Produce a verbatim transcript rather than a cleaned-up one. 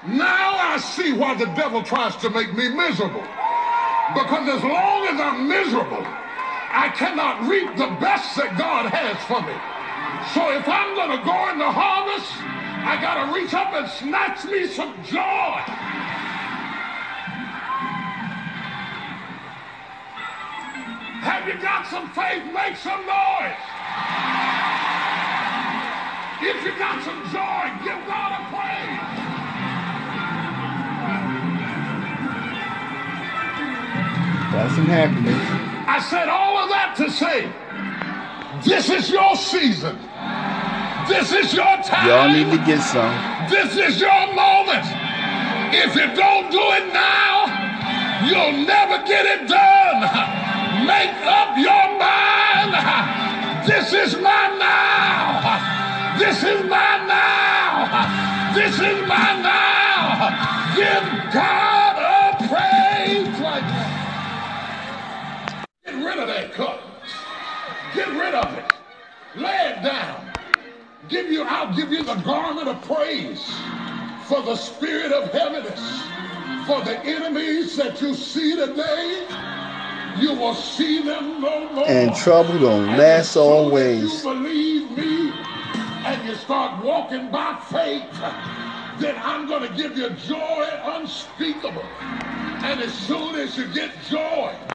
Now I see why the devil tries to make me miserable. Because as long as I'm miserable, I cannot reap the best that God has for me. So if I'm going to go in the harvest, I got to reach up and snatch me some joy. Have you got some faith? Make some noise. If you got some joy, give God a praise. That's some happiness. I said all of that to say, this is your season. This is your time. Y'all need to get some. This is your moment. If you don't do it now, you'll never get it done. Make up your mind. This is my now. This is my now. This is my now. Give God a praise like that. Get rid of that cup. Get rid of it. Lay it down. Give you, I'll give you the garment of praise for the spirit of heaviness. For the enemies that you see today, you will see them no more. And trouble don't last always. You believe me and you start walking by faith, then I'm going to give you joy unspeakable. And as soon as you get joy,